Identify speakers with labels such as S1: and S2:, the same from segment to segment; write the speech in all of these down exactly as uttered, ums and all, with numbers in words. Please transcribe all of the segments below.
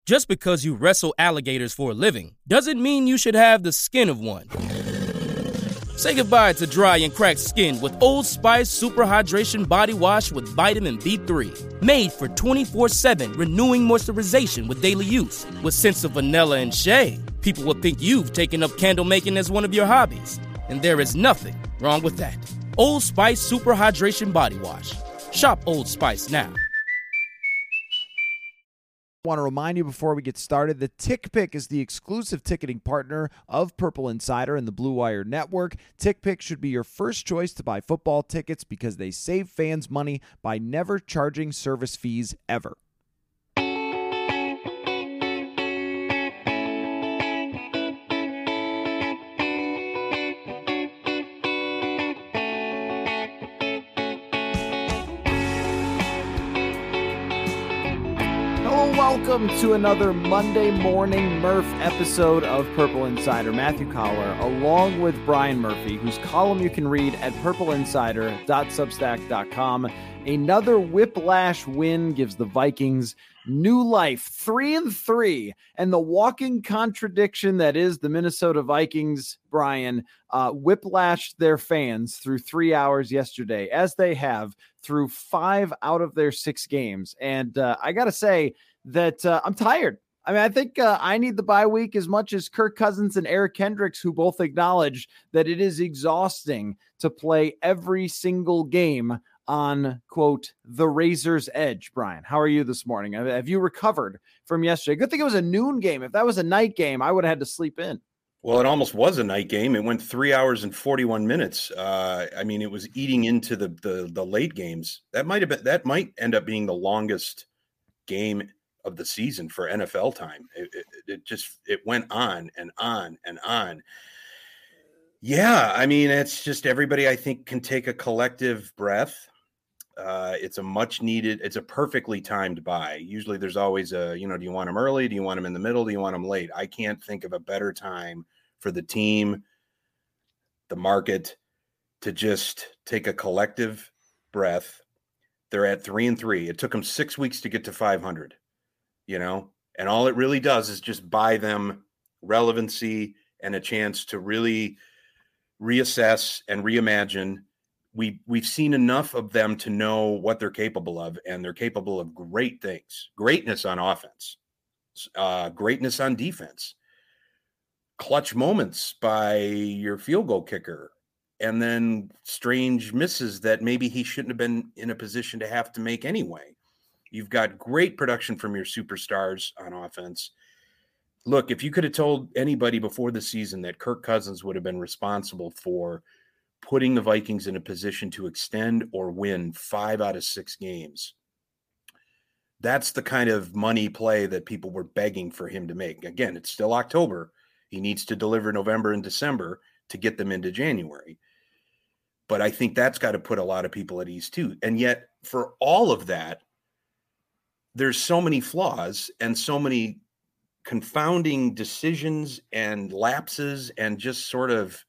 S1: Just because you wrestle alligators for a living doesn't mean you should have the skin of one. Say goodbye to dry and cracked skin with Old Spice Super Hydration Body Wash with vitamin B three. Made for twenty-four seven renewing moisturization with daily use. With scents of vanilla and shea, people will think you've taken up candle making as one of your hobbies. And there is nothing wrong with that. Old Spice Super Hydration Body Wash. Shop Old Spice now.
S2: I want to remind you before we get started that TickPick is the exclusive ticketing partner of Purple Insider and the Blue Wire Network. TickPick should be your first choice to buy football tickets because they save fans money by never charging service fees ever. Welcome to another Monday Morning Murph episode of Purple Insider. Matthew Collar, along with Brian Murphy, whose column you can read at purple insider dot substack dot com. Another whiplash win gives the Vikings new life, three and three, and the walking contradiction that is the Minnesota Vikings, Brian, uh, whiplashed their fans through three hours yesterday, as they have through five out of their six games. And uh, I got to say, that uh, I'm tired. I mean, I think uh, I need the bye week as much as Kirk Cousins and Eric Kendricks, who both acknowledge that it is exhausting to play every single game on, quote, the razor's edge. Brian, how are you this morning? Have you recovered from yesterday? Good thing it was a noon game. If that was a night game, I would have had to sleep in.
S3: Well, it almost was a night game. It went three hours and forty-one minutes. Uh, I mean, it was eating into the, the the late games. That might have been that might end up being the longest game of the season for N F L time. It, it, it just, it went on and on and on. Yeah. I mean, it's just everybody, I think, can take a collective breath. Uh, it's a much needed, it's a perfectly timed buy. Usually there's always a, you know, do you want them early? Do you want them in the middle? Do you want them late? I can't think of a better time for the team, the market, to just take a collective breath. They're at three and three. It took them six weeks to get to five hundred. You know, and all it really does is just buy them relevancy and a chance to really reassess and reimagine. We, we've seen enough of them to know what they're capable of, and they're capable of great things. Greatness on offense, uh, greatness on defense, clutch moments by your field goal kicker, and then strange misses that maybe he shouldn't have been in a position to have to make anyway. You've got great production from your superstars on offense. Look, if you could have told anybody before the season that Kirk Cousins would have been responsible for putting the Vikings in a position to extend or win five out of six games, that's the kind of money play that people were begging for him to make. Again, it's still October. He needs to deliver November and December to get them into January. But I think that's got to put a lot of people at ease too. And yet, for all of that, there's so many flaws and so many confounding decisions and lapses and just sort of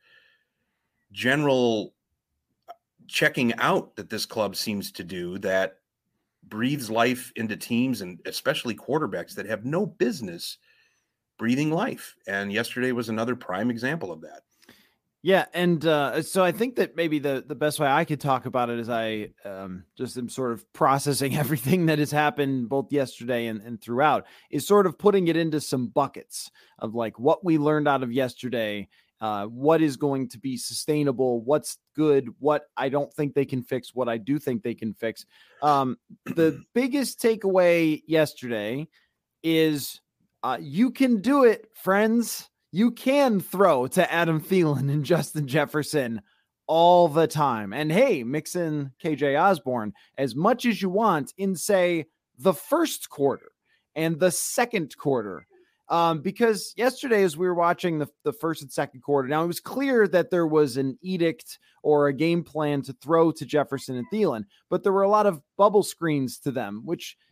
S3: general checking out that this club seems to do that breathes life into teams, and especially quarterbacks that have no business breathing life. And yesterday was another prime example of that.
S2: Yeah, and uh, so I think that maybe the, the best way I could talk about it is I um, just am sort of processing everything that has happened both yesterday and, and throughout, is sort of putting it into some buckets of like what we learned out of yesterday, uh, what is going to be sustainable, what's good, what I don't think they can fix, what I do think they can fix. Um, the biggest takeaway yesterday is uh, you can do it, friends. You can throw to Adam Thielen and Justin Jefferson all the time. And hey, mix in K J Osborne as much as you want in, say, the first quarter and the second quarter. Um, because yesterday, as we were watching the, the first and second quarter, now it was clear that there was an edict or a game plan to throw to Jefferson and Thielen, but there were a lot of bubble screens to them, which,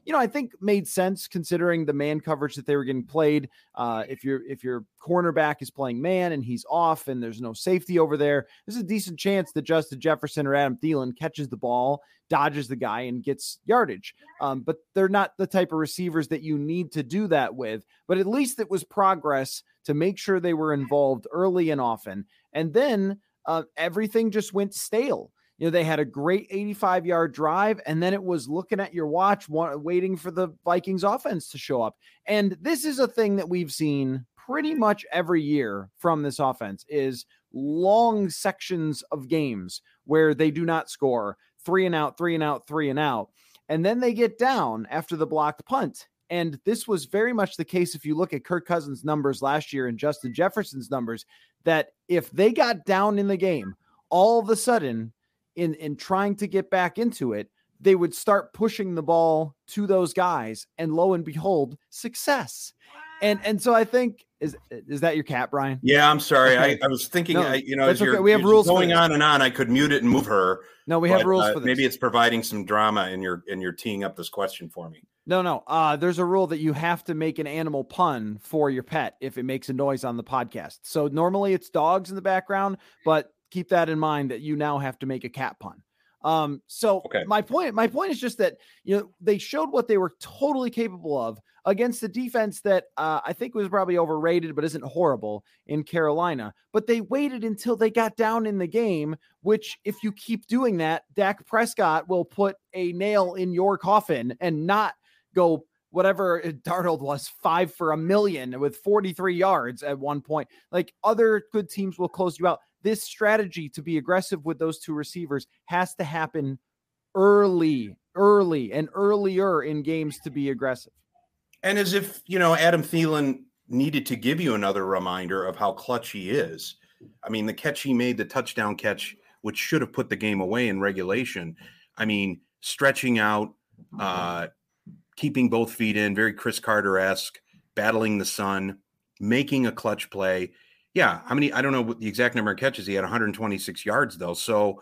S2: you know, I think made sense considering the man coverage that they were getting played. Uh, if your if your cornerback is playing man and he's off and there's no safety over there, there's a decent chance that Justin Jefferson or Adam Thielen catches the ball, dodges the guy, and gets yardage. Um, but they're not the type of receivers that you need to do that with. But at least it was progress to make sure they were involved early and often. And then uh, everything just went stale. You know, they had a great eighty-five yard drive, and then it was looking at your watch, waiting for the Vikings offense to show up. And this is a thing that we've seen pretty much every year from this offense, is long sections of games where they do not score, three and out, three and out, three and out. And then they get down after the blocked punt. And this was very much the case if you look at Kirk Cousins' numbers last year and Justin Jefferson's numbers, that if they got down in the game, all of a sudden, in, in trying to get back into it, they would start pushing the ball to those guys, and lo and behold, success. And and so I think, is is that your cat, Brian?
S3: Yeah, I'm sorry.
S2: Okay.
S3: I, I was thinking,
S2: No,
S3: I, you know, as
S2: okay.
S3: you're,
S2: We have
S3: you're
S2: rules
S3: going on and on, I could mute it and move her.
S2: No, we
S3: but,
S2: have rules
S3: uh,
S2: for this.
S3: Maybe it's providing some drama in your in your teeing up this question for me.
S2: No, no. Uh, there's a rule that you have to make an animal pun for your pet if it makes a noise on the podcast. So normally it's dogs in the background, but keep that in mind that you now have to make a cat pun. Um, so
S3: okay.
S2: my point, my point is just that, you know, they showed what they were totally capable of against the defense that uh, I think was probably overrated, but isn't horrible in Carolina. But they waited until they got down in the game, which if you keep doing that, Dak Prescott will put a nail in your coffin and not go whatever Darnold was, five for a million with forty-three yards at one point. Like, other good teams will close you out. This strategy to be aggressive with those two receivers has to happen early, early and earlier in games to be aggressive.
S3: And as if, you know, Adam Thielen needed to give you another reminder of how clutch he is. I mean, the catch he made, the touchdown catch, which should have put the game away in regulation. I mean, stretching out, uh, keeping both feet in, very Chris Carter-esque, battling the sun, making a clutch play. Yeah, how many? I don't know what the exact number of catches. He had one hundred twenty-six yards, though. So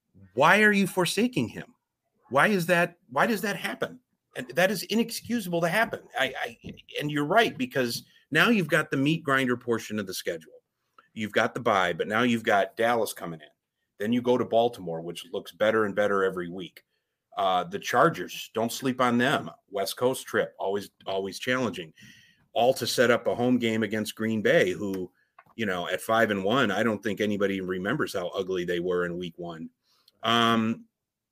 S3: why are you forsaking him? Why is that? Why does that happen? And that is inexcusable to happen. I, I and you're right, because now you've got the meat grinder portion of the schedule. You've got the bye, but now you've got Dallas coming in. Then you go to Baltimore, which looks better and better every week. Uh, the Chargers, don't sleep on them. West Coast trip, always, always challenging. All to set up a home game against Green Bay, who, you know, at five and one, I don't think anybody remembers how ugly they were in week one. Um,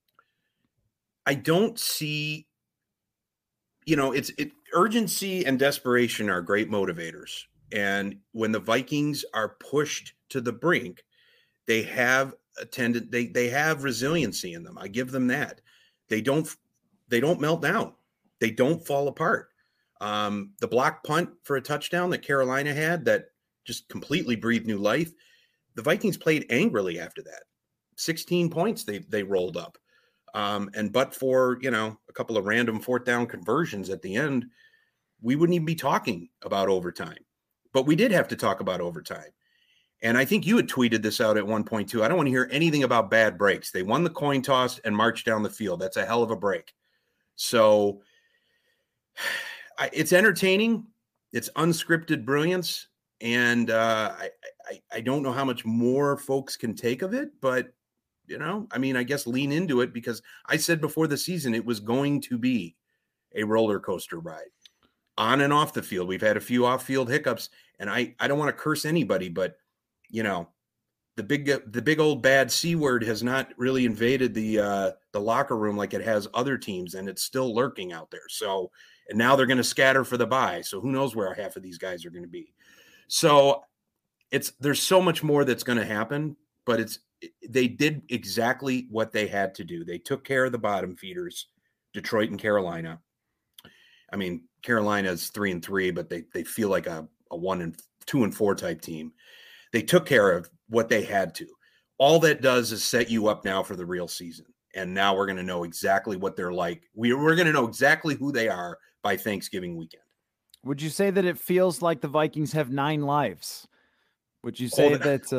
S3: I don't see, you know, it's it urgency and desperation are great motivators. And when the Vikings are pushed to the brink, they have a tendon, they they have resiliency in them. I give them that. They don't they don't melt down. They don't fall apart. Um, the block punt for a touchdown that Carolina had that just completely breathed new life. The Vikings played angrily after that. sixteen points they they rolled up. Um, and but for, you know, a couple of random fourth down conversions at the end, we wouldn't even be talking about overtime. But we did have to talk about overtime. And I think you had tweeted this out at one point too. I don't want to hear anything about bad breaks. They won the coin toss and marched down the field. That's a hell of a break. So I, it's entertaining. It's unscripted brilliance. And uh, I, I, I don't know how much more folks can take of it, but, you know, I mean, I guess lean into it, because I said before the season it was going to be a roller coaster ride on and off the field. We've had a few off-field hiccups, and I, I don't want to curse anybody, but, you know, the big the big old bad C word has not really invaded the uh, the locker room like it has other teams, and it's still lurking out there. So, and now they're going to scatter for the bye. So who knows where half of these guys are going to be. So it's there's so much more that's going to happen, but it's they did exactly what they had to do. They took care of the bottom feeders, Detroit and Carolina. I mean, Carolina's three and three, but they they feel like a, a one and two and four type team. They took care of what they had to. All that does is set you up now for the real season. And now we're going to know exactly what they're like. We, we're going to know exactly who they are by Thanksgiving weekend.
S2: Would you say that it feels like the Vikings have nine lives? Would you say
S3: oh,
S2: that uh,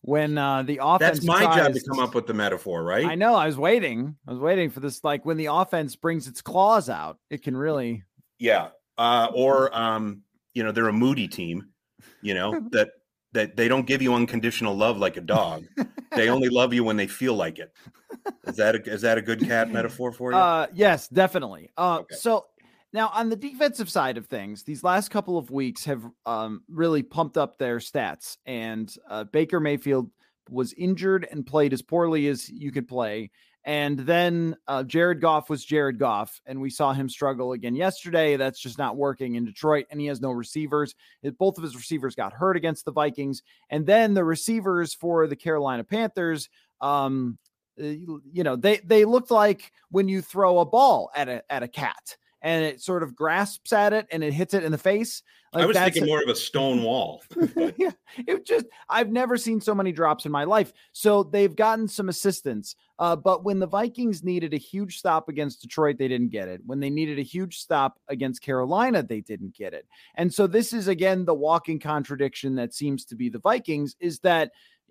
S2: when uh, the offense.
S3: That's my
S2: tries,
S3: job to come up with the metaphor, right?
S2: I know. I was waiting. I was waiting for this. Like when the offense brings its claws out, it can really.
S3: Yeah. Uh, or, um, you know, they're a moody team, you know, that, that they don't give you unconditional love like a dog. They only love you when they feel like it. Is that a, is that a good cat metaphor for you?
S2: Uh, yes, definitely. Uh,
S3: Okay.
S2: So now on the defensive side of things, these last couple of weeks have um, really pumped up their stats, and uh, Baker Mayfield was injured and played as poorly as you could play. And then uh, Jared Goff was Jared Goff, and we saw him struggle again yesterday. That's just not working in Detroit, and he has no receivers. Both of his receivers got hurt against the Vikings. And then the receivers for the Carolina Panthers, um, you know, they, they looked like when you throw a ball at a, at a cat and it sort of grasps at it and it hits it in the face. Like
S3: I was
S2: that's
S3: thinking
S2: a,
S3: more of a stone wall. But.
S2: Yeah, it just, I've never seen so many drops in my life. So they've gotten some assistance. Uh, but when the Vikings needed a huge stop against Detroit, they didn't get it. When they needed a huge stop against Carolina, they didn't get it. And so this is, again, the walking contradiction that seems to be the Vikings, is that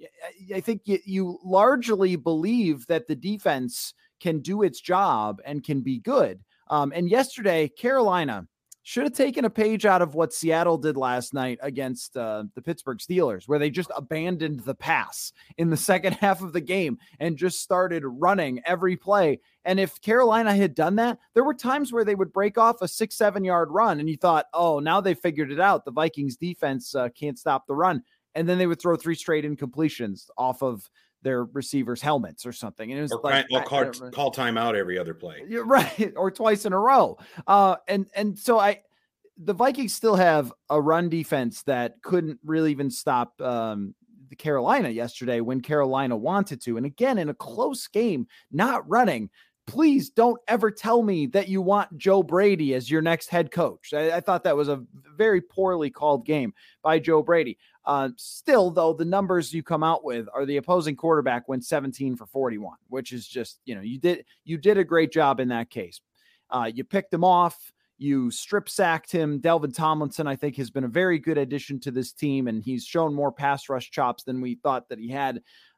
S2: I think you, you largely believe that the defense can do its job and can be good. Um, and yesterday, Carolina should have taken a page out of what Seattle did last night against uh, the Pittsburgh Steelers, where they just abandoned the pass in the second half of the game and just started running every play. And if Carolina had done that, there were times where they would break off a six, seven yard run. And you thought, oh, now they figured it out. The Vikings defense uh, can't stop the run. And then they would throw three straight incompletions off of their receivers' helmets or something. And it was
S3: or
S2: like,
S3: call, call, call timeout every other play.
S2: You're right. Or twice in a row. Uh, and, and so I, the Vikings still have a run defense that couldn't really even stop um, the Carolina yesterday when Carolina wanted to. And again, in a close game, not running. Please don't ever tell me that you want Joe Brady as your next head coach. I, I thought that was a very poorly called game by Joe Brady. Uh, still, though, the numbers you come out with are the opposing quarterback went seventeen for forty-one, which is just, you know, you did you did a great job in that case. Uh, you picked him off. You strip sacked him. Delvin Tomlinson, I think, has been a very good addition to this team, and he's shown more pass rush chops than we thought that he had.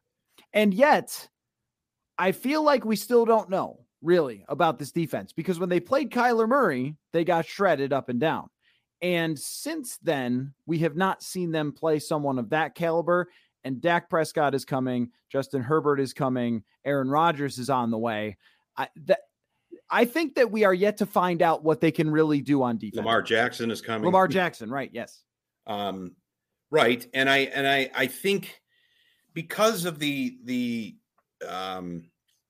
S2: And yet, I feel like we still don't know really about this defense, because when they played Kyler Murray, they got shredded up and down. And since then, we have not seen them play someone of that caliber. And Dak Prescott is coming. Justin Herbert is coming. Aaron Rodgers is on the way. I, that, I think that we are yet to find out what they can really do on defense.
S3: Lamar Jackson is coming.
S2: Lamar Jackson, right? Yes.
S3: Um, right. And I and I I think because of the the um,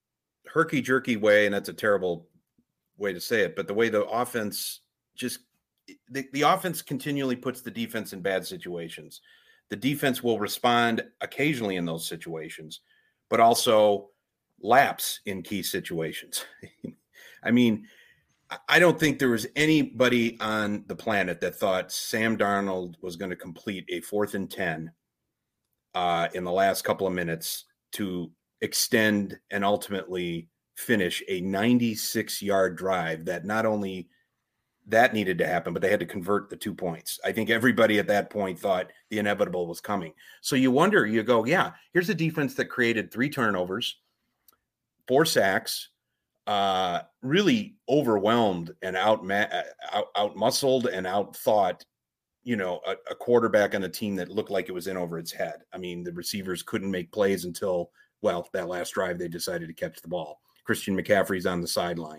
S3: herky jerky way, and that's a terrible way to say it, but the way the offense just the, the offense continually puts the defense in bad situations. The defense will respond occasionally in those situations, but also lapse in key situations. I mean, I don't think there was anybody on the planet that thought Sam Darnold was going to complete a fourth and ten uh, in the last couple of minutes to extend and ultimately finish a ninety-six yard drive that not only that needed to happen, but they had to convert the two points. I think everybody at that point thought the inevitable was coming. So you wonder, you go, yeah, here's a defense that created three turnovers, four sacks, uh, really overwhelmed and out, out, out muscled and out thought, you know, a, a quarterback on a team that looked like it was in over its head. I mean, the receivers couldn't make plays until, well, that last drive, they decided to catch the ball. Christian McCaffrey's on the sideline.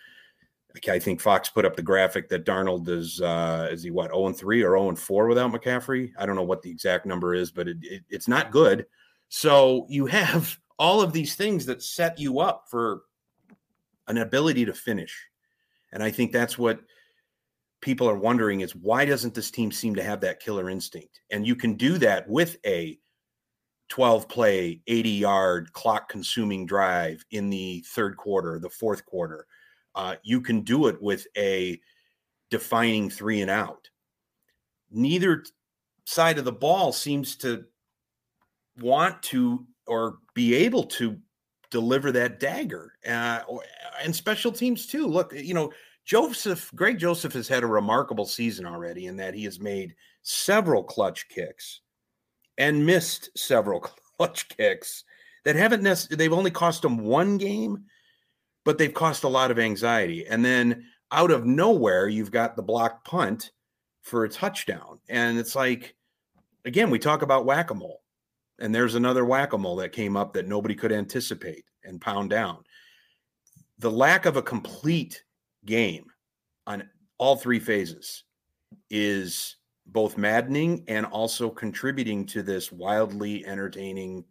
S3: I think Fox put up the graphic that Darnold is, uh, is he what, oh and three or oh and four without McCaffrey? I don't know what the exact number is, but it, it, it's not good. So you have all of these things that set you up for an ability to finish. And I think that's what people are wondering is, why doesn't this team seem to have that killer instinct? And you can do that with a twelve play, eighty yard clock consuming drive in the third quarter, the fourth quarter. Uh, you can do it with a defining three and out. Neither side of the ball seems to want to or be able to deliver that dagger. Uh, or, and special teams too. Look, you know, Joseph, Greg Joseph has had a remarkable season already in that he has made several clutch kicks and missed several clutch kicks that haven't necessarily, they've only cost them one game, but they've cost a lot of anxiety. And then out of nowhere, you've got the blocked punt for a touchdown. And it's like, again, we talk about whack-a-mole, and there's another whack-a-mole that came up that nobody could anticipate and pound down. The lack of a complete game on all three phases is both maddening and also contributing to this wildly entertaining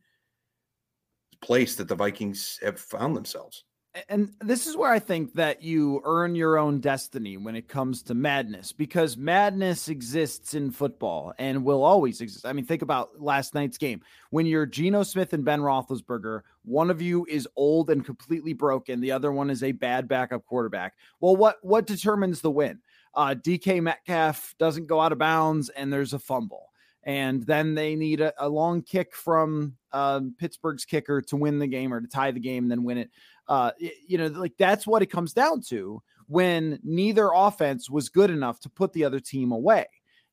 S3: place that the Vikings have found themselves.
S2: And this is where I think that you earn your own destiny when it comes to madness, because madness exists in football and will always exist. I mean, think about last night's game. When you're Geno Smith and Ben Roethlisberger, one of you is old and completely broken. The other one is a bad backup quarterback. Well, what, what determines the win? Uh, D K Metcalf doesn't go out of bounds and there's a fumble. And then they need a, a long kick from uh, Pittsburgh's kicker to win the game or to tie the game and then win it. Uh, you know, like that's what it comes down to when neither offense was good enough to put the other team away.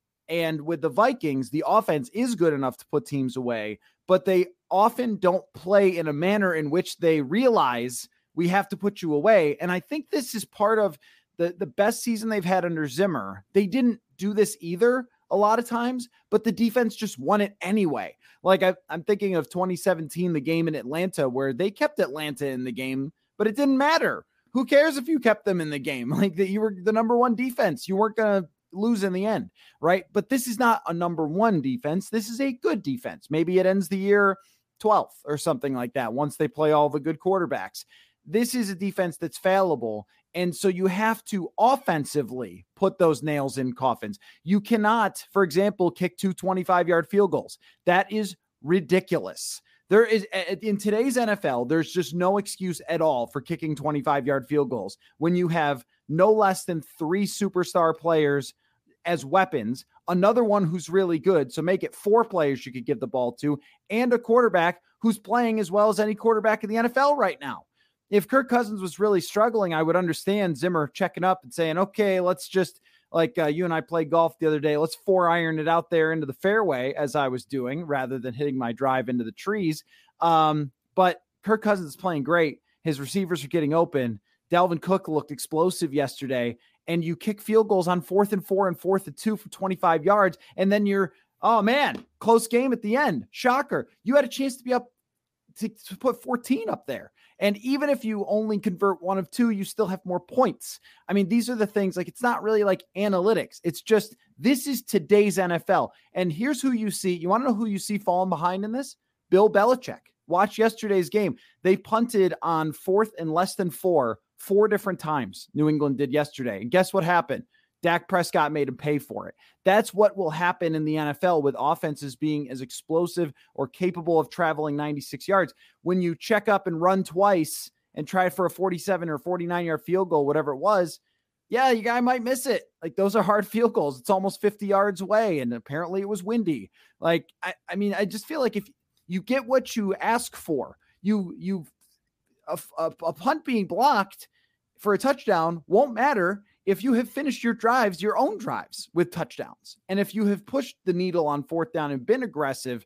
S2: And with the Vikings, the offense is good enough to put teams away, but they often don't play in a manner in which they realize we have to put you away. And I think this is part of the, the best season they've had under Zimmer. They didn't do this either a lot of times, but the defense just won it anyway. Like I, I'm thinking of twenty seventeen, the game in Atlanta where they kept Atlanta in the game, but it didn't matter. Who cares if you kept them in the game? Like that you were the number one defense. You weren't going to lose in the end, right? But this is not a number one defense. This is a good defense. Maybe it ends the year twelfth or something like that once they play all the good quarterbacks. This is a defense that's fallible. And so you have to offensively put those nails in coffins. You cannot, for example, kick two twenty-five-yard field goals. That is ridiculous. There is, in today's N F L, there's just no excuse at all for kicking twenty-five-yard field goals when you have no less than three superstar players as weapons, another one who's really good, so make it four players you could give the ball to, and a quarterback who's playing as well as any quarterback in the N F L right now. If Kirk Cousins was really struggling, I would understand Zimmer checking up and saying, okay, let's just, like uh, you and I played golf the other day, let's four iron it out there into the fairway as I was doing rather than hitting my drive into the trees. Um, but Kirk Cousins is playing great. His receivers are getting open. Dalvin Cook looked explosive yesterday, and you kick field goals on fourth and four and fourth and two for twenty-five yards. And then you're, oh man, close game at the end. Shocker. You had a chance to be up to, to put fourteen up there. And even if you only convert one of two, you still have more points. I mean, these are the things, like, it's not really like analytics. It's just, this is today's N F L. And here's who you see. You want to know who you see falling behind in this? Bill Belichick. Watch yesterday's game. They punted on fourth and less than four, four different times. New England did yesterday. And guess what happened? Dak Prescott made him pay for it. That's what will happen in the N F L with offenses being as explosive or capable of traveling ninety-six yards. When you check up and run twice and try for a forty-seven or forty-nine yard field goal, whatever it was, yeah, your guy might miss it. Like, those are hard field goals. It's almost fifty yards away. And apparently it was windy. Like, I, I mean, I just feel like if you get what you ask for, you, you, a, a, a punt being blocked for a touchdown won't matter if you have finished your drives, your own drives with touchdowns. And if you have pushed the needle on fourth down and been aggressive,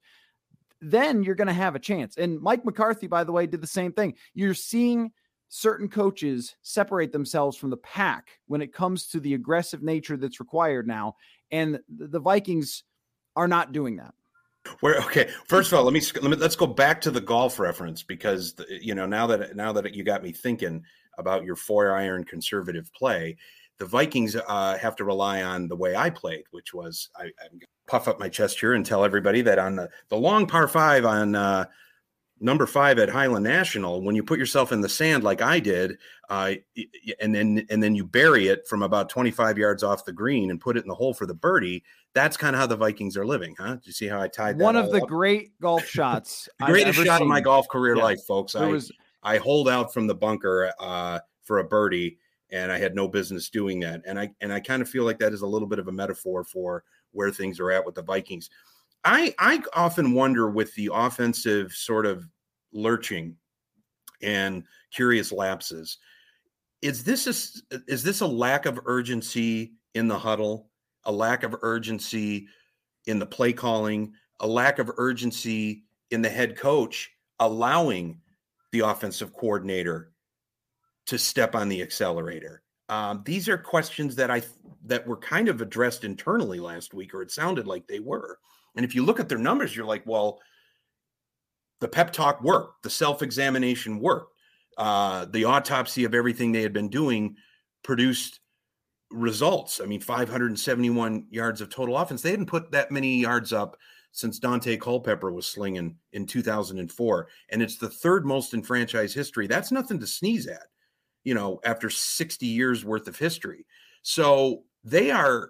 S2: then you're going to have a chance. And Mike McCarthy, by the way, did the same thing. You're seeing certain coaches separate themselves from the pack when it comes to the aggressive nature that's required now. And the Vikings are not doing that.
S3: Where okay, first of all, let me, let me let's go back to the golf reference, because the, you know now that now that you got me thinking about your four iron conservative play, the Vikings uh, have to rely on the way I played, which was I, I'm going to puff up my chest here and tell everybody that on the, the long par five on uh, number five at Highland National, when you put yourself in the sand like I did, uh, and then and then you bury it from about twenty-five yards off the green and put it in the hole for the birdie. That's kind of how the Vikings are living, huh? Do you see how I tied that?
S2: One of the
S3: up?
S2: Great golf shots,
S3: the greatest shot
S2: seen.
S3: of my golf career yeah. life, folks. I
S2: was...
S3: I hold out from the bunker uh, for a birdie, and I had no business doing that. And I and I kind of feel like that is a little bit of a metaphor for where things are at with the Vikings. I I often wonder with the offensive sort of lurching and curious lapses, is this a, is this a lack of urgency in the huddle, a lack of urgency in the play calling, a lack of urgency in the head coach allowing the offensive coordinator to step on the accelerator? Um, these are questions that I that were kind of addressed internally last week, or it sounded like they were. And if you look at their numbers, you're like, well, the pep talk worked, the self-examination worked, uh, the autopsy of everything they had been doing produced results. I mean, five hundred seventy-one yards of total offense. They hadn't put that many yards up since Dante Culpepper was slinging in two thousand four, and it's the third most in franchise history. That's nothing to sneeze at, you know, after sixty years worth of history. So they are,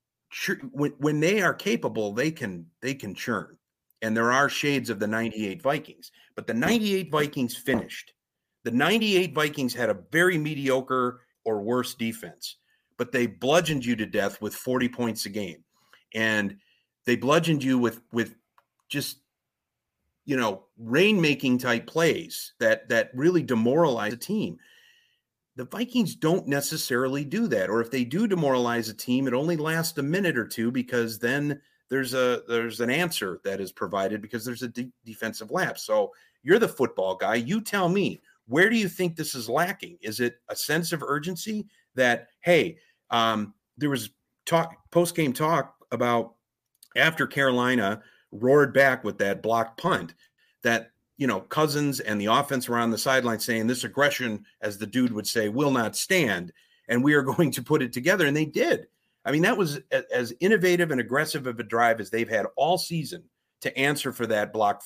S3: when, when they are capable, they can, they can churn. And there are shades of the ninety-eight Vikings, but the ninety-eight Vikings finished. The ninety-eight Vikings had a very mediocre or worse defense, but they bludgeoned you to death with forty points a game. And they bludgeoned you with, with just, you know, rainmaking type plays that, that really demoralize a team. The Vikings don't necessarily do that. Or if they do demoralize a team, it only lasts a minute or two, because then there's a, there's an answer that is provided because there's a de- defensive lapse. So you're the football guy. You tell me, where do you think this is lacking? Is it a sense of urgency that, hey, um, there was talk, post-game talk about after Carolina roared back with that blocked punt, that, you know, Cousins and the offense were on the sideline saying this aggression, as the dude would say, will not stand, and we are going to put it together. And they did. I mean, that was a, as innovative and aggressive of a drive as they've had all season to answer for that block,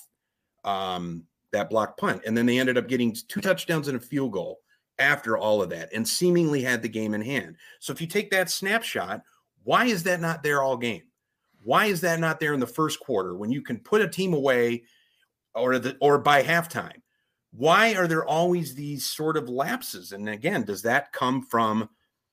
S3: um, that block punt. And then they ended up getting two touchdowns and a field goal after all of that, and seemingly had the game in hand. So if you take that snapshot, why is that not there all game? Why is that not there in the first quarter when you can put a team away, or the, or by halftime? Why are there always these sort of lapses? And again, does that come from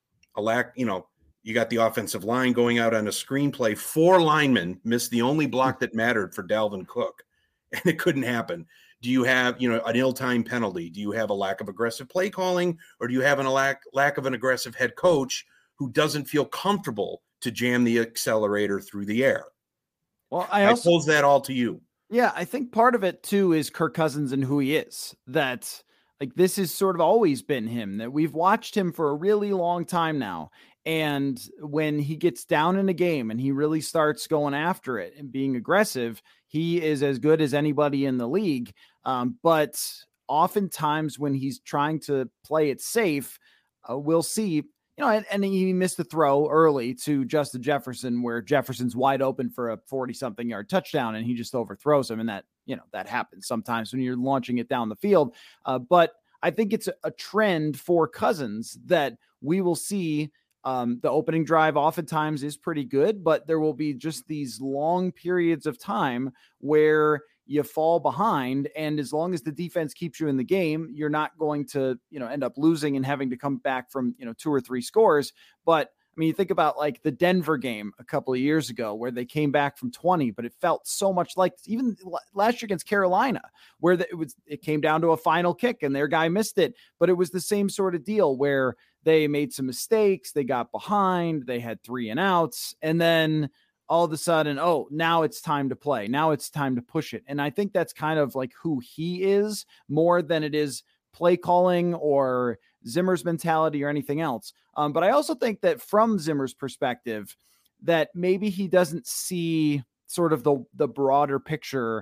S3: a lack, you know, you got the offensive line going out on a screenplay, four linemen missed the only block that mattered for Dalvin Cook, and it couldn't happen. Do you have, you know, an ill-timed penalty? Do you have a lack of aggressive play calling, or do you have a lack, lack of an aggressive head coach who doesn't feel comfortable to jam the accelerator through the air?
S2: Well, I also
S3: I pose that all to you.
S2: Yeah, I think part of it too is Kirk Cousins and who he is. That, like, this has sort of always been him, that we've watched him for a really long time now. And when he gets down in a game and he really starts going after it and being aggressive, he is as good as anybody in the league. Um, but oftentimes when he's trying to play it safe, uh, we'll see, you know, and, and he missed the throw early to Justin Jefferson, where Jefferson's wide open for a forty something yard touchdown, and he just overthrows him. And that, you know, that happens sometimes when you're launching it down the field. Uh, but I think it's a, a trend for Cousins that we will see. Um, the opening drive oftentimes is pretty good, but there will be just these long periods of time where you fall behind. And as long as the defense keeps you in the game, you're not going to, you know, end up losing and having to come back from, you know, two or three scores. But I mean, you think about like the Denver game a couple of years ago where they came back from twenty, but it felt so much like even last year against Carolina, where the, it was, it came down to a final kick and their guy missed it. But it was the same sort of deal where they made some mistakes. They got behind, they had three and outs, and then all of a sudden, oh, now it's time to play. Now it's time to push it. And I think that's kind of like who he is more than it is play calling or Zimmer's mentality or anything else. Um, but I also think that from Zimmer's perspective, that maybe he doesn't see sort of the, the broader picture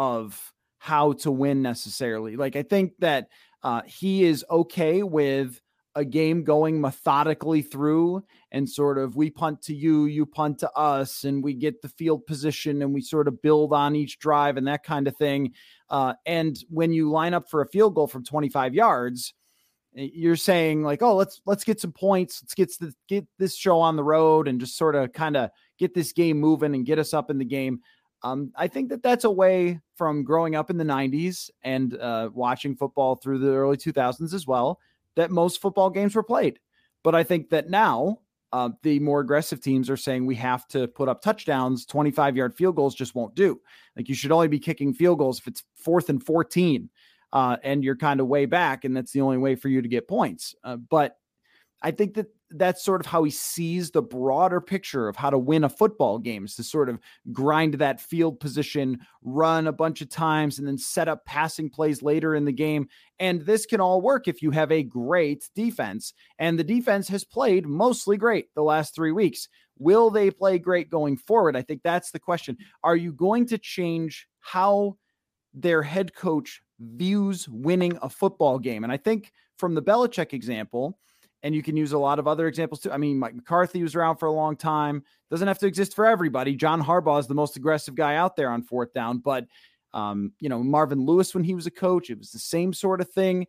S2: of how to win necessarily. Like, I think that uh, he is okay with a game going methodically through and sort of, we punt to you, you punt to us, and we get the field position and we sort of build on each drive and that kind of thing. Uh, and when you line up for a field goal from twenty-five yards, you're saying like, oh, let's, let's get some points. Let's get the, get this show on the road and just sort of kind of get this game moving and get us up in the game. Um, I think that that's a way from growing up in the nineties and uh, watching football through the early two thousands as well, that most football games were played. But I think that now uh, the more aggressive teams are saying we have to put up touchdowns. twenty-five yard field goals just won't do. Like, you should only be kicking field goals if it's fourth and fourteen uh, and you're kind of way back, and that's the only way for you to get points. Uh, but I think that that's sort of how he sees the broader picture of how to win a football game, is to sort of grind that field position, run a bunch of times, and then set up passing plays later in the game. And this can all work if you have a great defense. And the defense has played mostly great the last three weeks. Will they play great going forward? I think that's the question. Are you going to change how their head coach views winning a football game? And I think from the Belichick example, and you can use a lot of other examples too. I mean, Mike McCarthy was around for a long time. Doesn't have to exist for everybody. John Harbaugh is the most aggressive guy out there on fourth down. But, um, you know, Marvin Lewis, when he was a coach, it was the same sort of thing.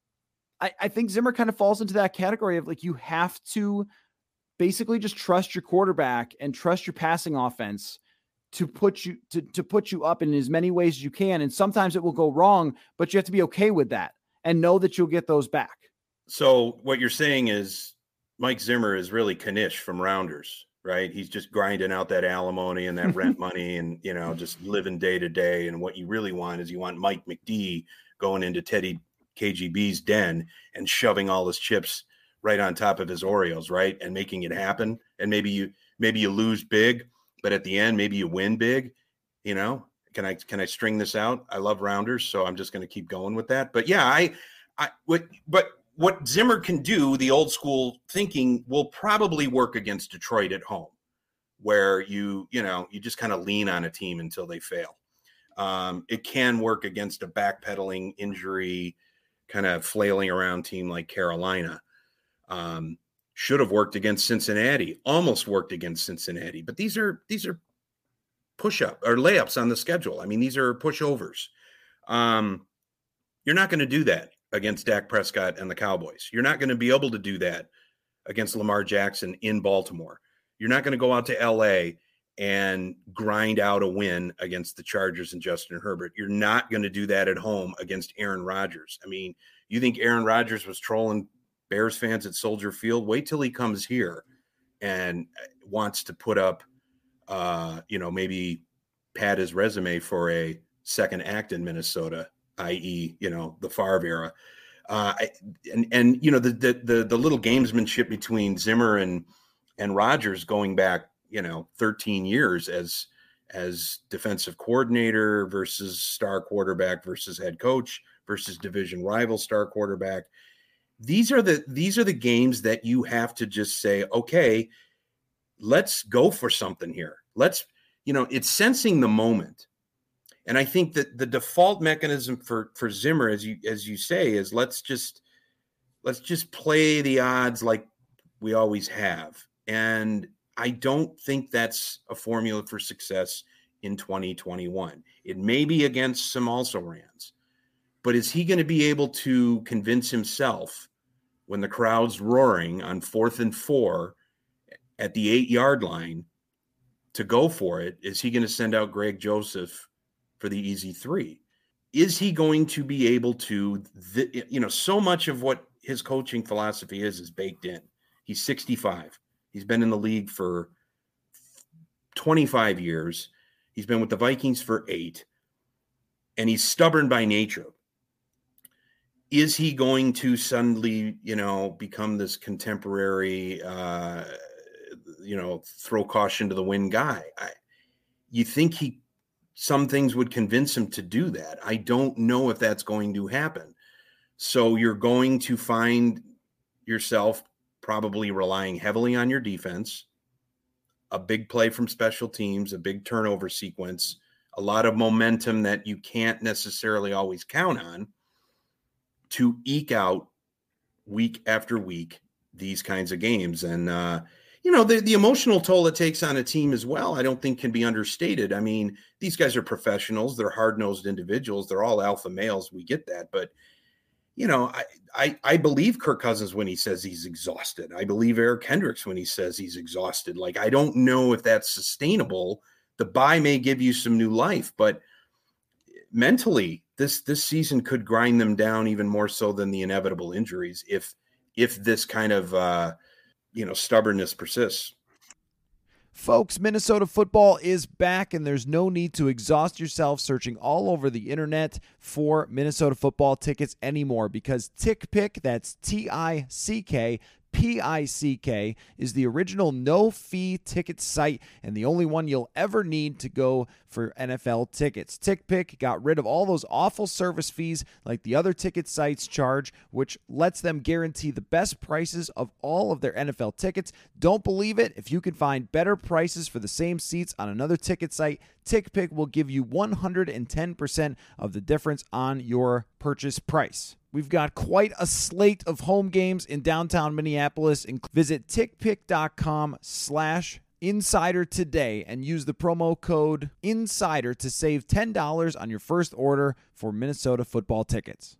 S2: I, I think Zimmer kind of falls into that category of like, you have to basically just trust your quarterback and trust your passing offense to put you to, to put you up in as many ways as you can. And sometimes it will go wrong, but you have to be okay with that and know that you'll get those back.
S3: So what you're saying is Mike Zimmer is really Knish from Rounders, right? He's just grinding out that alimony and that rent money and, you know, just living day to day. And what you really want is you want Mike McD going into Teddy K G B's den and shoving all his chips right on top of his Oreos, right? And making it happen. And maybe you, maybe you lose big, but at the end, maybe you win big, you know? Can I, can I string this out? I love Rounders, so I'm just going to keep going with that. But yeah, I, I would, but what Zimmer can do, the old school thinking, will probably work against Detroit at home, where you, you know, you just kind of lean on a team until they fail. Um, it can work against a backpedaling, injury, kind of flailing around team like Carolina. Um, should have worked against Cincinnati, almost worked against Cincinnati, but these are, these are push-up or layups on the schedule. I mean, these are pushovers. Um, you're not going to do that against Dak Prescott and the Cowboys. You're not going to be able to do that against Lamar Jackson in Baltimore. You're not going to go out to L A and grind out a win against the Chargers and Justin Herbert. You're not going to do that at home against Aaron Rodgers. I mean, you think Aaron Rodgers was trolling Bears fans at Soldier Field? Wait till he comes here and wants to put up, uh, you know, maybe pad his resume for a second act in Minnesota, that is, you know, the Favre era. Uh, and, and, you know, the, the, the, the little gamesmanship between Zimmer and, and Rodgers going back, you know, thirteen years as, as defensive coordinator versus star quarterback versus head coach versus division rival star quarterback. These are the, these are the games that you have to just say, okay, let's go for something here. Let's, you know, it's sensing the moment. And I think that the default mechanism for, for Zimmer, as you as you say, is let's just let's just play the odds like we always have. And I don't think that's a formula for success in twenty twenty-one. It may be against some also-rans, but is he going to be able to convince himself when the crowd's roaring on fourth and four at the eight-yard line to go for it? Is he going to send out Greg Joseph for the easy three? Is he going to be able to, th- you know, so much of what his coaching philosophy is, is baked in. He's sixty-five. He's been in the league for twenty-five years. He's been with the Vikings for eight, and he's stubborn by nature. Is he going to suddenly, you know, become this contemporary, uh, you know, throw caution to the wind guy? I, you think he, some things would convince him to do that. I don't know if that's going to happen. So you're going to find yourself probably relying heavily on your defense, a big play from special teams, a big turnover sequence, a lot of momentum that you can't necessarily always count on to eke out week after week these kinds of games. And, uh, you know, the, the emotional toll it takes on a team as well, I don't think can be understated. I mean, these guys are professionals. They're hard-nosed individuals. They're all alpha males. We get that. But, you know, I, I, I believe Kirk Cousins when he says he's exhausted. I believe Eric Hendricks when he says he's exhausted. Like, I don't know if that's sustainable. The bye may give you some new life, but mentally, this this season could grind them down even more so than the inevitable injuries if if this kind of uh, you know, stubbornness persists.
S2: Folks, Minnesota football is back, and there's no need to exhaust yourself searching all over the internet for Minnesota football tickets anymore, because TickPick, that's T I C K, P I C K is the original no-fee ticket site and the only one you'll ever need to go for N F L tickets. TickPick got rid of all those awful service fees like the other ticket sites charge, which lets them guarantee the best prices of all of their N F L tickets. Don't believe it? If you can find better prices for the same seats on another ticket site, TickPick will give you one hundred ten percent of the difference on your purchase price. We've got quite a slate of home games in downtown Minneapolis. Visit tickpick.com slash insider today and use the promo code INSIDER to save ten dollars on your first order for Minnesota football tickets.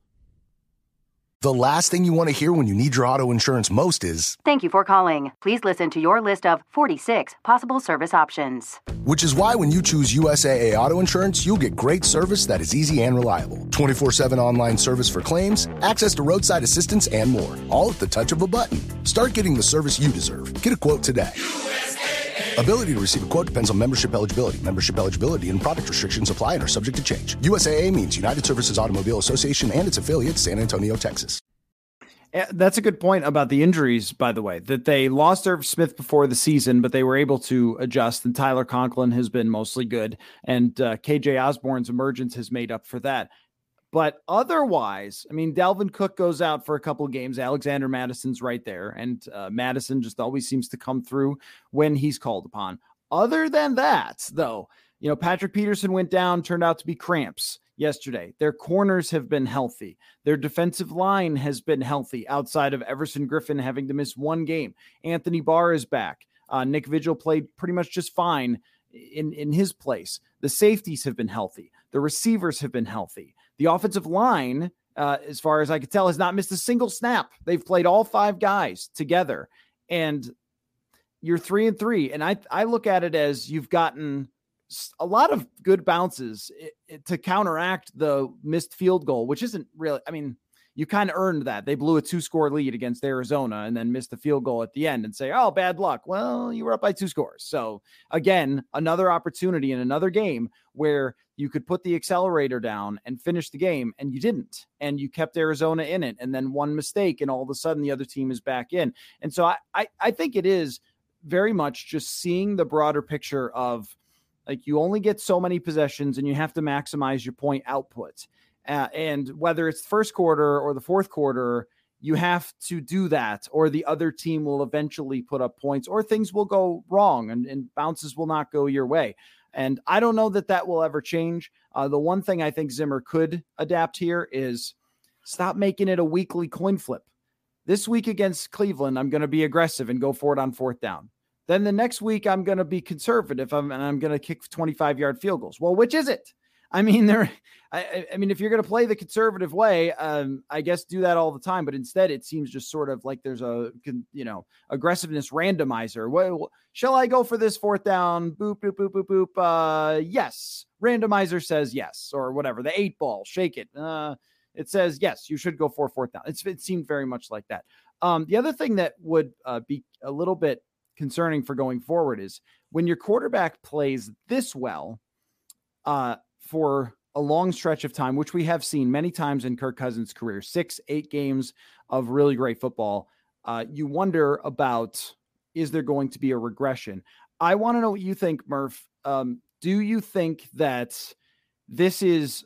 S4: The last thing you want to hear when you need your auto insurance most is,
S5: "Thank you for calling. Please listen to your list of forty-six possible service options."
S4: Which is why when you choose U S A A Auto Insurance, you'll get great service that is easy and reliable. twenty-four seven online service for claims, access to roadside assistance, and more. All at the touch of a button. Start getting the service you deserve. Get a quote today. Ability to receive a quote depends on membership eligibility. Membership eligibility and product restrictions apply and are subject to change. U S A A means United Services Automobile Association and its affiliates, San Antonio, Texas.
S2: That's a good point about the injuries, by the way, that they lost Irv Smith before the season, but they were able to adjust, and Tyler Conklin has been mostly good, and uh, K J Osborne's emergence has made up for that. But otherwise, I mean, Dalvin Cook goes out for a couple of games. Alexander Madison's right there. And uh, Madison just always seems to come through when he's called upon. Other than that, though, you know, Patrick Peterson went down, turned out to be cramps yesterday. Their corners have been healthy. Their defensive line has been healthy outside of Everson Griffin having to miss one game. Anthony Barr is back. Uh, Nick Vigil played pretty much just fine in, in his place. The safeties have been healthy. The receivers have been healthy. The offensive line, uh, as far as I could tell, has not missed a single snap. They've played all five guys together, and you're three and three. And I, I look at it as you've gotten a lot of good bounces to counteract the missed field goal, which isn't really, I mean, you kind of earned that. They blew a two score lead against Arizona and then missed the field goal at the end and say, oh, bad luck. Well, you were up by two scores. So again, another opportunity in another game where you could put the accelerator down and finish the game, and you didn't. And you kept Arizona in it, and then one mistake, and all of a sudden the other team is back in. And so I, I, I think it is very much just seeing the broader picture of, like, you only get so many possessions and you have to maximize your point output. Uh, and whether it's the first quarter or the fourth quarter, you have to do that, or the other team will eventually put up points, or things will go wrong and, and bounces will not go your way. And I don't know that that will ever change. Uh, the one thing I think Zimmer could adapt here is stop making it a weekly coin flip. This week against Cleveland, I'm going to be aggressive and go for it on fourth down. Then the next week, I'm going to be conservative and I'm going to kick twenty-five yard field goals. Well, which is it? I mean, there. I, I mean, if you're going to play the conservative way, um, I guess do that all the time. But instead, it seems just sort of like there's a, you know, aggressiveness randomizer. Well, shall I go for this fourth down? Boop, boop, boop, boop, boop. Uh, yes. Randomizer says yes, or whatever. The eight ball, shake it. Uh, it says yes, you should go for fourth down. It's, it seemed very much like that. Um, the other thing that would uh, be a little bit concerning for going forward is when your quarterback plays this well uh, for a long stretch of time, which we have seen many times in Kirk Cousins' career, six, eight games of really great football. Uh, you wonder about, is there going to be a regression? I want to know what you think, Murph. Um, do you think that this is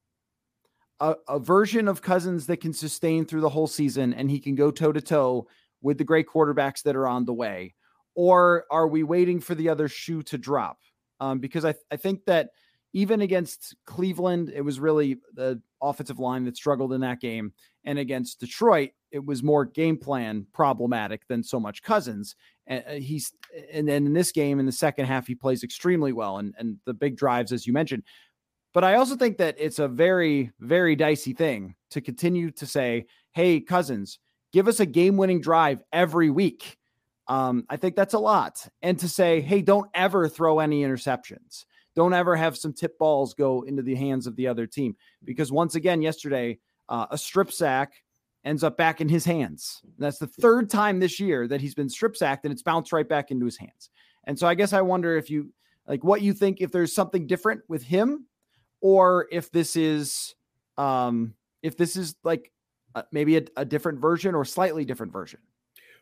S2: a, a version of Cousins that can sustain through the whole season and he can go toe to toe with the great quarterbacks that are on the way? Or are we waiting for the other shoe to drop? Um, because I, th- I think that even against Cleveland, it was really the offensive line that struggled in that game. And against Detroit, it was more game plan problematic than so much Cousins. And he's, and then in this game, in the second half, he plays extremely well. And, and the big drives, as you mentioned. But I also think that it's a very, very dicey thing to continue to say, hey, Cousins, give us a game-winning drive every week. Um, I think that's a lot. And to say, hey, don't ever throw any interceptions. Don't ever have some tip balls go into the hands of the other team. Because once again, yesterday, uh, a strip sack ends up back in his hands. That's the third time this year that he's been strip sacked and it's bounced right back into his hands. And so I guess I wonder if you, like, what you think, if there's something different with him, or if this is, um, if this is like uh, maybe a, a different version or slightly different version.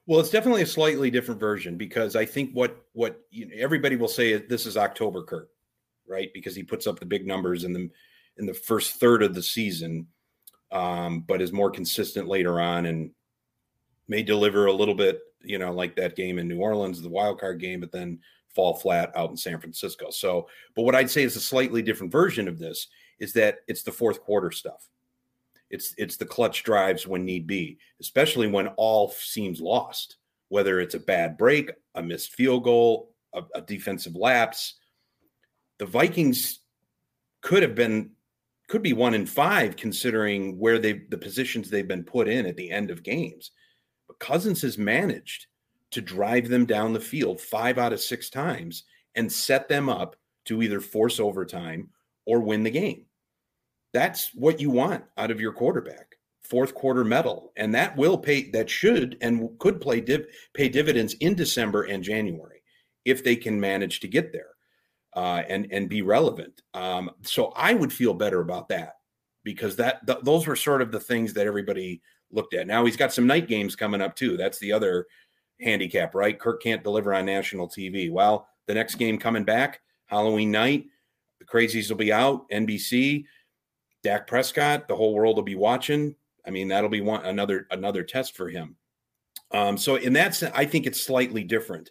S3: Well, it's definitely a slightly different version because I think what what you know, everybody will say is this is October Kurt, right? Because he puts up the big numbers in the in the first third of the season, um, but is more consistent later on and may deliver a little bit, you know, like that game in New Orleans, the wild card game, but then fall flat out in San Francisco. So, but what I'd say is a slightly different version of this is that it's the fourth quarter stuff. It's it's the clutch drives when need be, especially when all seems lost, whether it's a bad break, a missed field goal, a, a defensive lapse. The Vikings could have been, could be one in five considering where they the positions they've been put in at the end of games. But Cousins has managed to drive them down the field five out of six times and set them up to either force overtime or win the game. That's what you want out of your quarterback, fourth quarter medal. And that will pay, that should and could play div, pay dividends in December and January if they can manage to get there uh, and, and be relevant. Um, so I would feel better about that because that th- those were sort of the things that everybody looked at. Now he's got some night games coming up too. That's the other handicap, right? Kirk can't deliver on national T V. Well, the next game coming back, Halloween night, the crazies will be out, N B C, Dak Prescott, the whole world will be watching. I mean, that'll be one another another test for him. Um, so in that sense, I think it's slightly different.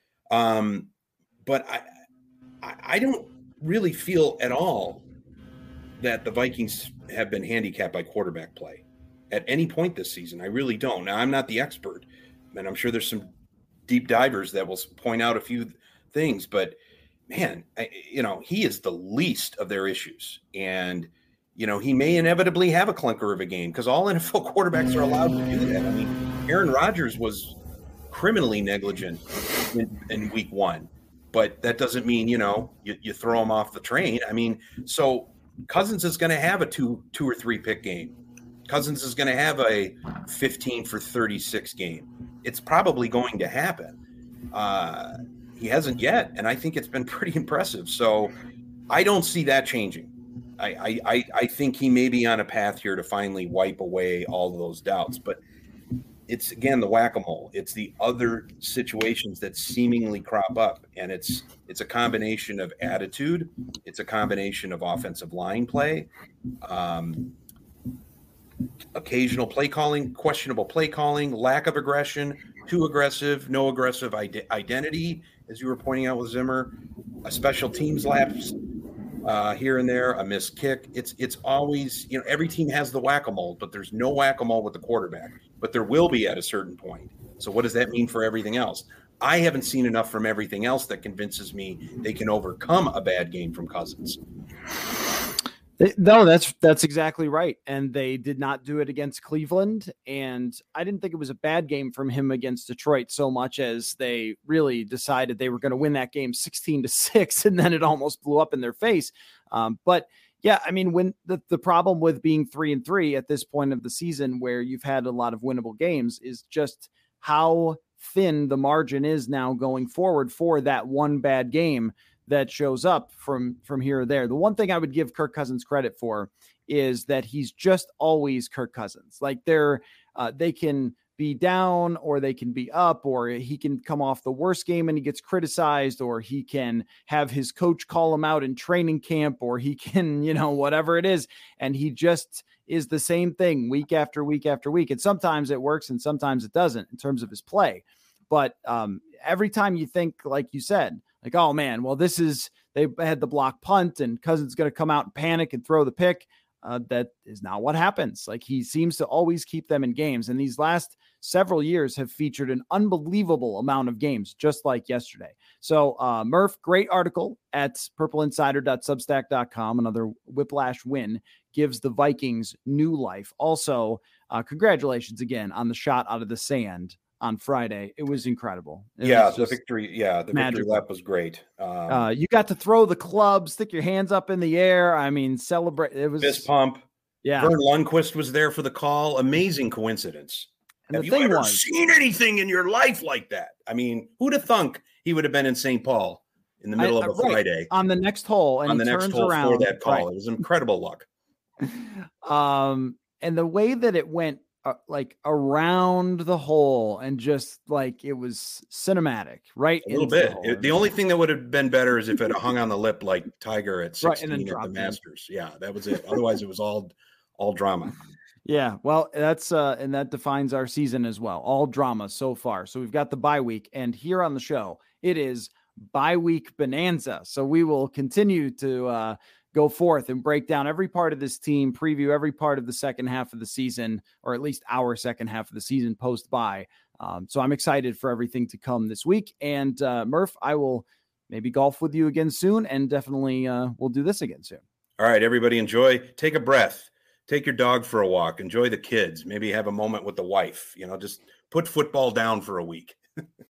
S3: Um, but I, I I don't really feel at all that the Vikings have been handicapped by quarterback play at any point this season. I really don't. Now, I'm not the expert, and I'm sure there's some deep divers that will point out a few things, but man, I, you know, he is the least of their issues. And you know, he may inevitably have a clunker of a game because all N F L quarterbacks are allowed to do that. I mean, Aaron Rodgers was criminally negligent in, in week one, but that doesn't mean, you know, you, you throw him off the train. I mean, so Cousins is going to have a two, two or three pick game. Cousins is going to have a fifteen for thirty-six game. It's probably going to happen. Uh, he hasn't yet, and I think it's been pretty impressive. So I don't see that changing. I, I, I think he may be on a path here to finally wipe away all of those doubts, but it's again the whack-a-mole. It's the other situations that seemingly crop up, and it's it's a combination of attitude, it's a combination of offensive line play, um, occasional play calling, questionable play calling, lack of aggression, too aggressive, no aggressive ide- identity, as you were pointing out with Zimmer, a special teams lapse. Uh, here and there, a missed kick. It's it's always, you know, every team has the whack-a-mole, but there's no whack-a-mole with the quarterback. But there will be at a certain point. So what does that mean for everything else? I haven't seen enough from everything else that convinces me they can overcome a bad game from Cousins.
S2: No, that's that's exactly right. And they did not do it against Cleveland. And I didn't think it was a bad game from him against Detroit so much as they really decided they were going to win that game sixteen to six. And then it almost blew up in their face. Um, but yeah, I mean, when the, the problem with being three and three at this point of the season, where you've had a lot of winnable games, is just how thin the margin is now going forward for that one bad game that shows up from, from here or there. The one thing I would give Kirk Cousins credit for is that he's just always Kirk Cousins. Like they're, uh, they can be down or they can be up, or he can come off the worst game and he gets criticized, or he can have his coach call him out in training camp, or he can, you know, whatever it is. And he just is the same thing week after week after week. And sometimes it works and sometimes it doesn't in terms of his play. But um, every time you think, like you said, like, oh man, well, this is, they had the block punt and Cousins going to come out and panic and throw the pick. Uh, that is not what happens. Like he seems to always keep them in games. And these last several years have featured an unbelievable amount of games, just like yesterday. So uh, Murph, great article at purple insider dot substack dot com. Another whiplash win gives the Vikings new life. Also, uh, congratulations again on the shot out of the sand on Friday. It was incredible. It
S3: yeah,
S2: was
S3: the victory. Yeah, the magical. Victory lap was great. Um,
S2: uh, you got to throw the club, stick your hands up in the air. I mean, celebrate. It was
S3: fist pump.
S2: Yeah,
S3: Vern Lundquist was there for the call. Amazing coincidence.
S2: And
S3: have
S2: the
S3: you
S2: thing
S3: ever
S2: was,
S3: seen anything in your life like that? I mean, who'd have thunk he would have been in Saint Paul in the middle
S2: I,
S3: of a
S2: right,
S3: Friday
S2: on the next hole, and
S3: on
S2: he
S3: the next
S2: turns
S3: hole
S2: around
S3: for that call?
S2: right.
S3: It was incredible luck.
S2: Um, and the way that it went uh, like around the hole and just like it was cinematic, right?
S3: A little bit. The, it, the only thing that would have been better is if it hung on the lip like Tiger at sixteen right, at the Masters. In. Yeah, that was it. Otherwise, it was all all drama.
S2: Yeah, well, that's uh, and that defines our season as well. All drama so far. So we've got the bye week, and here on the show, it is bye week bonanza. So we will continue to uh, go forth and break down every part of this team, preview every part of the second half of the season, or at least our second half of the season post bye. Um, so I'm excited for everything to come this week. And uh, Murph, I will maybe golf with you again soon, and definitely uh, we'll do this again soon.
S3: All right, everybody, enjoy. Take a breath. Take your dog for a walk. Enjoy the kids. Maybe have a moment with the wife. You know, just put football down for a week.